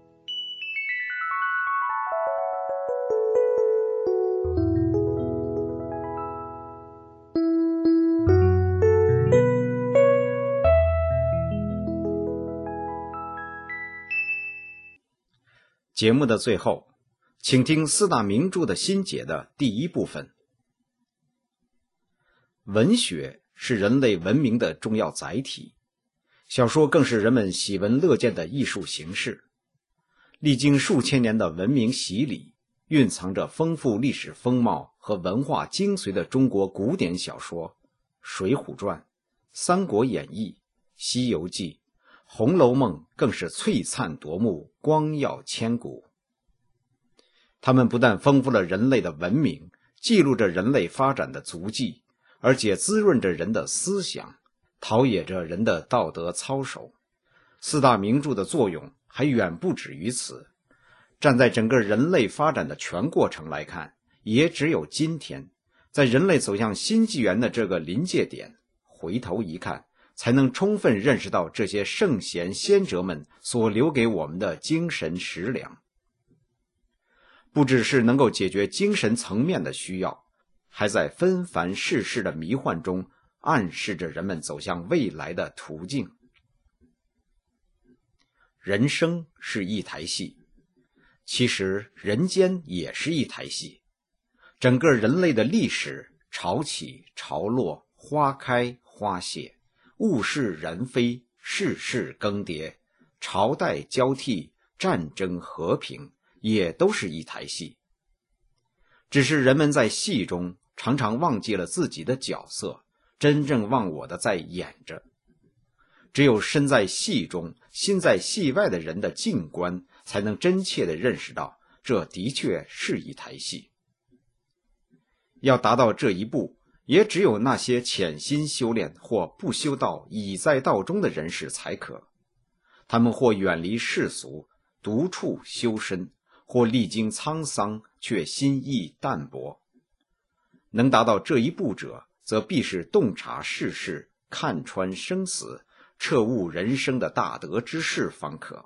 节目的最后，请听四大名著的新解的第一部分。文学是人类文明的重要载体，小说更是人们喜闻乐见的艺术形式。历经数千年的文明洗礼，蕴藏着丰富历史风貌和文化精髓的中国古典小说《水浒传》《三国演义》《西游记》《红楼梦》更是璀璨夺目，光耀千古。它们不但丰富了人类的文明，记录着人类发展的足迹，而且滋润着人的思想，陶冶着人的道德操守。四大名著的作用还远不止于此，站在整个人类发展的全过程来看，也只有今天在人类走向新纪元的这个临界点，回头一看，才能充分认识到这些圣贤先哲们所留给我们的精神食粮。不只是能够解决精神层面的需要，还在纷繁世事的迷幻中暗示着人们走向未来的途径。人生是一台戏，其实人间也是一台戏。整个人类的历史，潮起潮落，花开花谢，物是人非，世事更迭，朝代交替，战争和平，也都是一台戏。只是人们在戏中常常忘记了自己的角色，真正忘我的在演着。只有身在戏中，心在戏外的人的静观，才能真切地认识到，这的确是一台戏。要达到这一步，也只有那些潜心修炼或不修道已在道中的人士才可。他们或远离世俗，独处修身，或历经沧桑，却心意淡泊。能达到这一步者，则必是洞察世事，看穿生死，彻悟人生的大德之士方可。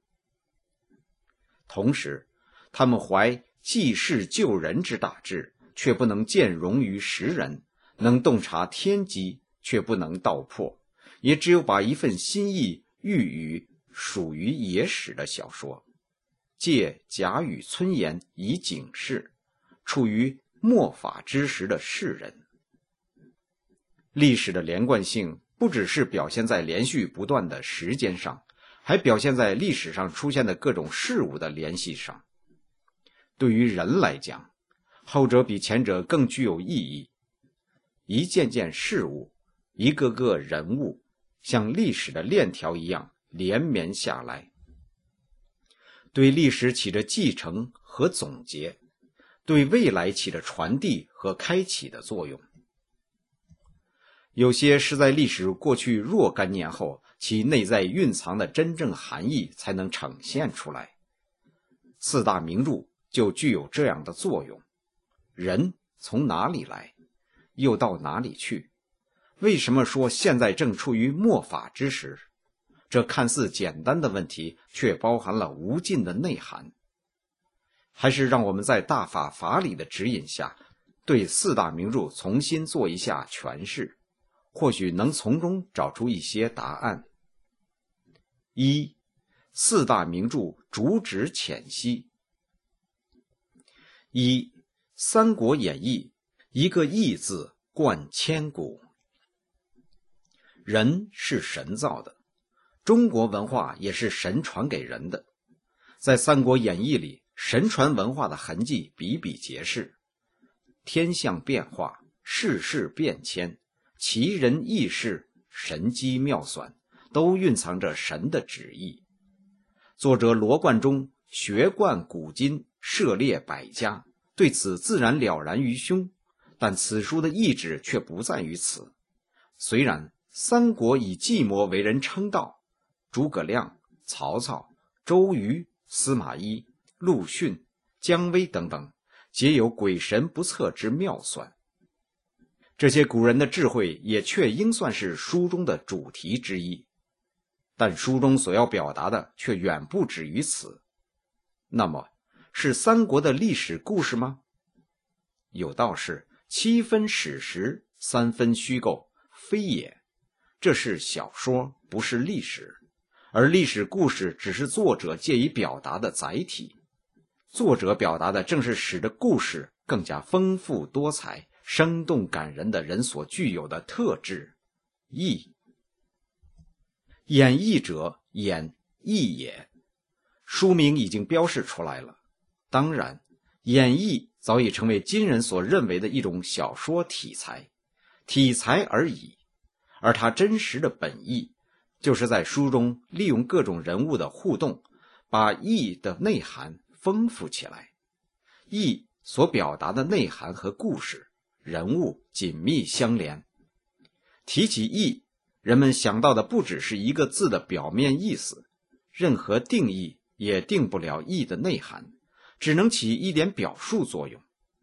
同时，他们怀济世救人之大志，却不能见容于时人，能洞察天机，却不能道破，也只有把一份心意寓于属于野史的小说，借假语村言以警示处于末法之时的世人。历史的连贯性不只是表现在连续不断的时间上，还表现在历史上出现的各种事物的联系上。对于人来讲，后者比前者更具有意义。一件件事物，一个个人物，像历史的链条一样连绵下来，对历史起着继承和总结，对未来起着传递和开启的作用。有些是在历史过去若干年后，其内在蕴藏的真正含义才能呈现出来。四大名著就具有这样的作用。人从哪里来，又到哪里去？为什么说现在正处于末法之时？这看似简单的问题，却包含了无尽的内涵。还是让我们在大法法理的指引下，对四大名著重新做一下诠释，或许能从中找出一些答案。一、四大名著主旨浅析。一、三国演义，一个义字贯千古。人是神造的，中国文化也是神传给人的。在三国演义里，神传文化的痕迹比比皆是。天象变化，世事变迁，奇人异事，神机妙算，都蕴藏着神的旨意。作者罗贯中学贯古今，涉猎百家，对此自然了然于胸，但此书的意旨却不在于此。虽然三国以计谋为人称道，诸葛亮、曹操、周瑜、司马懿、陆逊、姜维等等，皆有鬼神不测之妙算。这些古人的智慧也确应算是书中的主题之一，但书中所要表达的却远不止于此。那么，是三国的历史故事吗？有道是七分史实，三分虚构，非也。这是小说，不是历史，而历史故事只是作者借以表达的载体。作者表达的正是使得故事更加丰富多彩、生动感人的人所具有的特质。义，演义者，演义也。书名已经标示出来了。当然，演义早已成为今人所认为的一种小说题材，题材而已。而它真实的本意，就是在书中利用各种人物的互动，把义的内涵丰富起来。义所表达的内涵和故事、人物紧密相连。提起义，人们想到的不只是一个字的表面意思，任何定义也定不了义的内涵，只能起一点表述作用。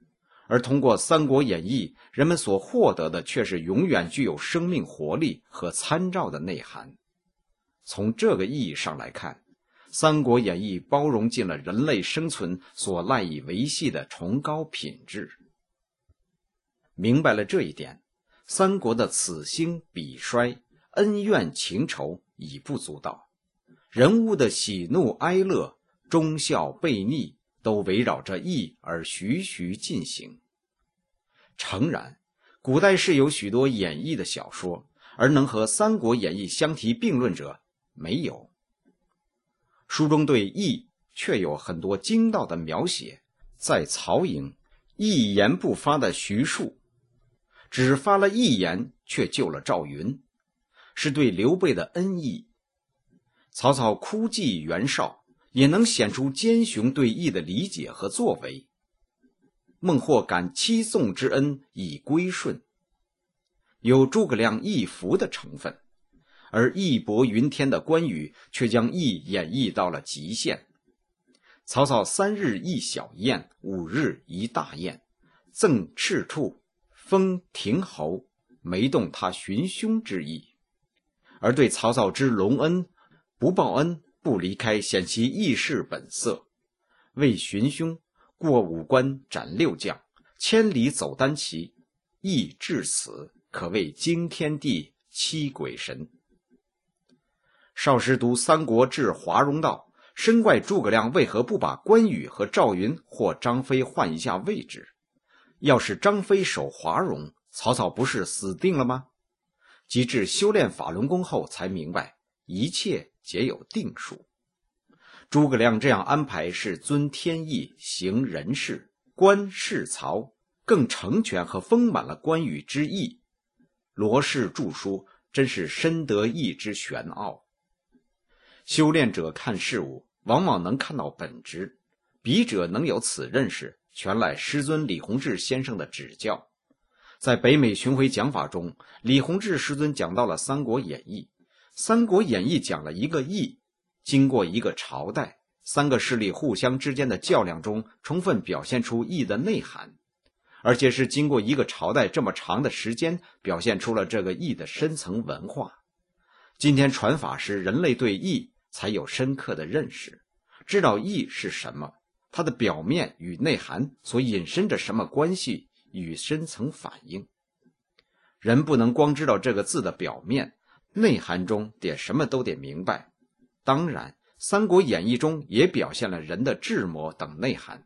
而通过《三国演义》，人们所获得的却是永远具有生命活力和参照的内涵。从这个意义上来看，《三国演义》包容进了人类生存所赖以维系的崇高品质。明白了这一点，三国的此兴彼衰，恩怨情仇已不足道，人物的喜怒哀乐、忠孝悖逆都围绕着义而徐徐进行。诚然，古代是有许多演义的小说，而能和《三国演义》相提并论者没有。书中对义却有很多精到的描写，在曹营，一言不发的徐庶，只发了一言却救了赵云，是对刘备的恩义。曹操哭祭袁绍，也能显出奸雄对义的理解和作为。孟获感七纵之恩以归顺，有诸葛亮义服的成分，而义薄云天的关羽却将义演绎到了极限。曹操三日一小宴，五日一大宴，赠赤兔，封亭侯，没动他寻凶之意。而对曹操之隆恩，不报恩，不离开，显其义士本色。为寻凶，过五关斩六将，千里走单骑，义至此，可谓惊天地泣鬼神。少时读《三国志·华容道》，深怪诸葛亮为何不把关羽和赵云或张飞换一下位置？要是张飞守华容，曹操不是死定了吗？及至修炼法轮功后才明白，一切皆有定数。诸葛亮这样安排是遵天意，行人事，观世曹，更成全和丰满了关羽之意。罗氏著书真是深得意之玄奥。修炼者看事物，往往能看到本质，笔者能有此认识，全赖师尊李洪志先生的指教。在北美巡回讲法中，李洪志师尊讲到了《三国演义》。《三国演义》讲了一个义，经过一个朝代，三个势力互相之间的较量中，充分表现出义的内涵，而且是经过一个朝代这么长的时间，表现出了这个义的深层文化。今天传法时，人类对义才有深刻的认识，知道义是什么，它的表面与内涵所引申着什么关系与深层反应。人不能光知道这个字的表面，内涵中得什么都得明白。当然，《三国演义》中也表现了人的智谋等内涵。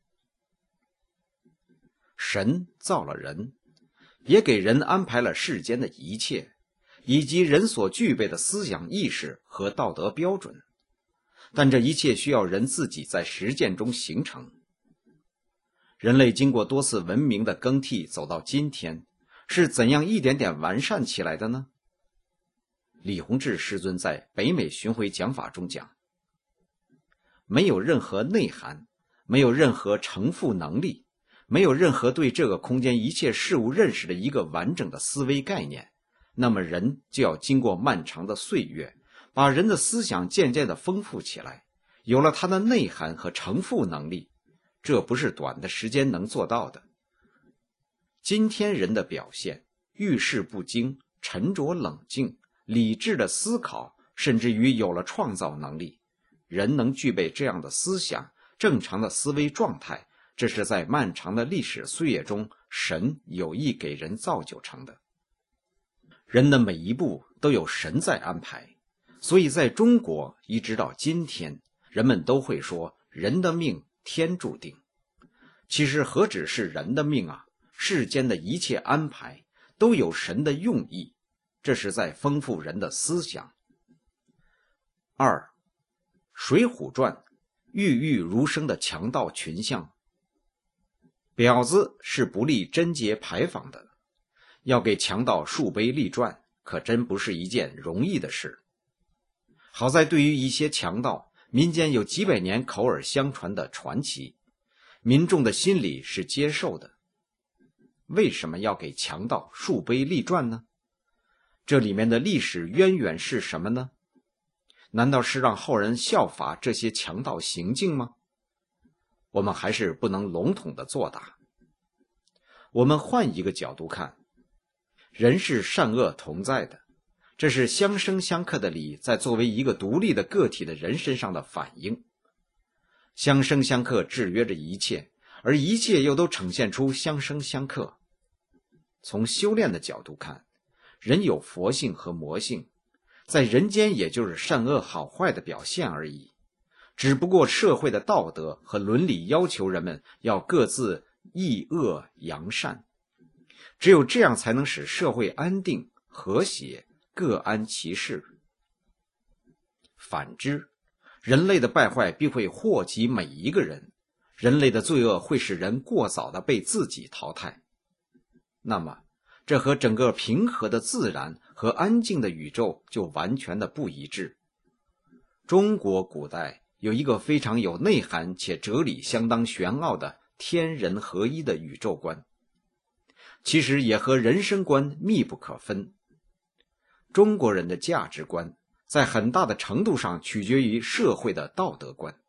神造了人，也给人安排了世间的一切，以及人所具备的思想意识和道德标准，但这一切需要人自己在实践中形成。人类经过多次文明的更替走到今天，是怎样一点点完善起来的呢？李洪志师尊在北美巡回讲法中讲，没有任何内涵，没有任何承负能力，没有任何对这个空间一切事物认识的一个完整的思维概念，那么人就要经过漫长的岁月，把人的思想渐渐地丰富起来，有了它的内涵和承负能力，这不是短的时间能做到的。今天人的表现，遇事不惊，沉着冷静，理智的思考，甚至于有了创造能力。人能具备这样的思想，正常的思维状态，这是在漫长的历史岁月中，神有意给人造就成的。人的每一步都有神在安排，所以在中国一直到今天，人们都会说人的命天注定。其实何止是人的命啊，世间的一切安排都有神的用意，这是在丰富人的思想。二，水浒传郁郁如生的强盗群像。婊子是不立贞节牌坊的，要给强盗树碑立传，可真不是一件容易的事。好在对于一些强盗，民间有几百年口耳相传的传奇，民众的心里是接受的。为什么要给强盗树碑立传呢？这里面的历史渊源是什么呢？难道是让后人效法这些强盗行径吗？我们还是不能笼统的作答。 我们换一个角度看，人是善恶同在的，这是相生相克的理在作为一个独立的个体的人身上的反应。相生相克制约着一切，而一切又都呈现出相生相克。从修炼的角度看，人有佛性和魔性，在人间也就是善恶好坏的表现而已，只不过社会的道德和伦理要求人们要各自抑恶扬善，只有这样才能使社会安定和谐，各安其事。反之，人类的败坏必会祸及每一个人，人类的罪恶会使人过早地被自己淘汰。那么这和整个平和的自然和安静的宇宙就完全的不一致。中国古代有一个非常有内涵且哲理相当玄奥的天人合一的宇宙观，其实也和人生观密不可分。中国人的价值观在很大的程度上取决于社会的道德观。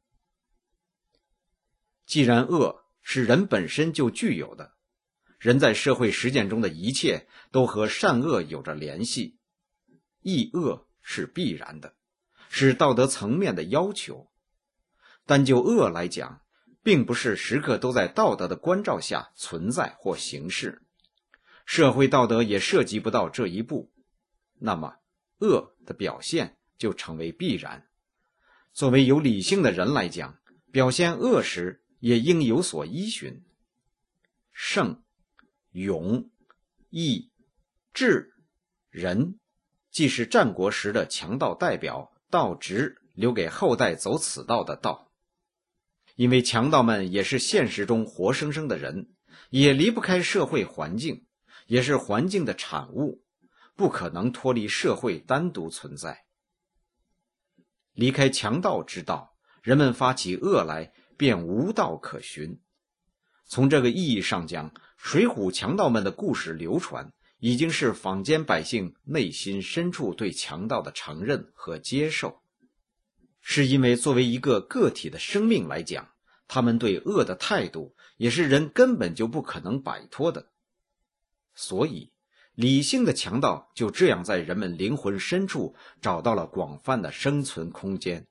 既然恶是人本身就具有的，人在社会实践中的一切都和善恶有着联系，抑恶是必然的，是道德层面的要求。但就恶来讲，并不是时刻都在道德的关照下存在或行事，社会道德也涉及不到这一步，那么恶的表现就成为必然。作为有理性的人来讲，表现恶时也应有所依循。圣、勇、义、智、仁，既是战国时的强盗代表道直留给后代走此道的道。因为强盗们也是现实中活生生的人，也离不开社会环境，也是环境的产物，不可能脱离社会单独存在。离开强盗之道，人们发起恶来便无道可循。从这个意义上讲，水浒强盗们的故事流传，已经是坊间百姓内心深处对强盗的承认和接受。是因为作为一个个体的生命来讲，他们对恶的态度也是人根本就不可能摆脱的。所以理性的强盗就这样在人们灵魂深处找到了广泛的生存空间。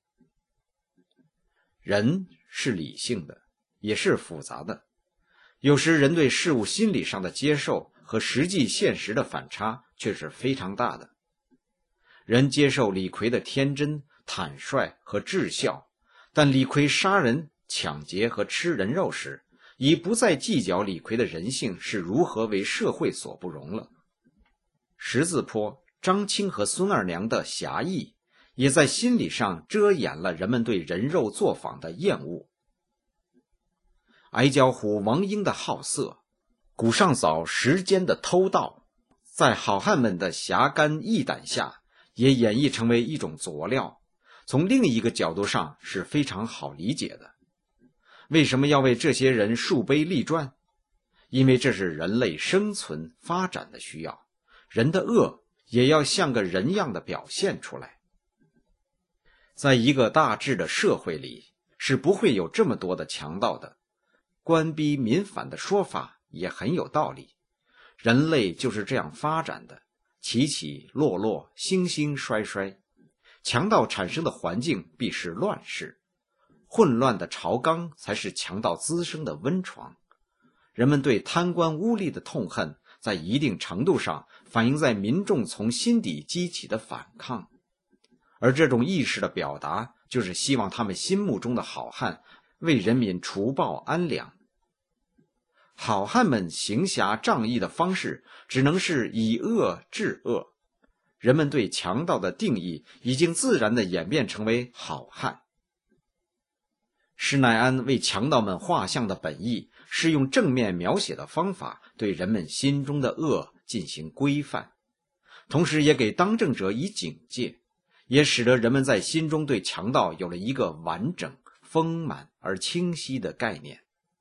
人是理性的，也是复杂的，有时人对事物心理上的接受和实际现实的反差却是非常大的。人接受李逵的天真、坦率和智孝，但李逵杀人、抢劫和吃人肉时，已不再计较李逵的人性是如何为社会所不容了。十字坡、张青和孙二娘的侠义，也在心理上遮掩了人们对人肉作坊的厌恶。矮脚虎王英的好色，古上早时间的偷盗，在好汉们的侠肝义胆下，也演绎成为一种佐料，从另一个角度上是非常好理解的。为什么要为这些人树碑立传？因为这是人类生存发展的需要，人的恶也要像个人样的表现出来。在一个大致的社会里，是不会有这么多的强盗的。官逼民反的说法也很有道理，人类就是这样发展的，起起落落，兴兴衰衰。强盗产生的环境必是乱世，混乱的朝纲才是强盗滋生的温床。人们对贪官污吏的痛恨，在一定程度上反映在民众从心底激起的反抗，而这种意识的表达，就是希望他们心目中的好汉为人民除暴安良。好汉们行侠仗义的方式只能是以恶制恶，人们对强盗的定义已经自然地演变成为好汉。施耐庵为强盗们画像的本意，是用正面描写的方法对人们心中的恶进行规范，同时也给当政者以警戒，也使得人们在心中对强盗有了一个完整、丰满而清晰的概念。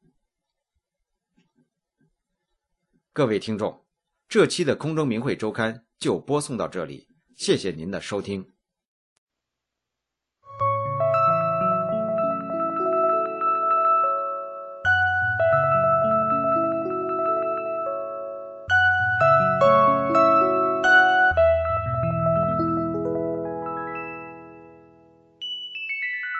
各位听众，这期的空中明慧周刊就播送到这里，谢谢您的收听。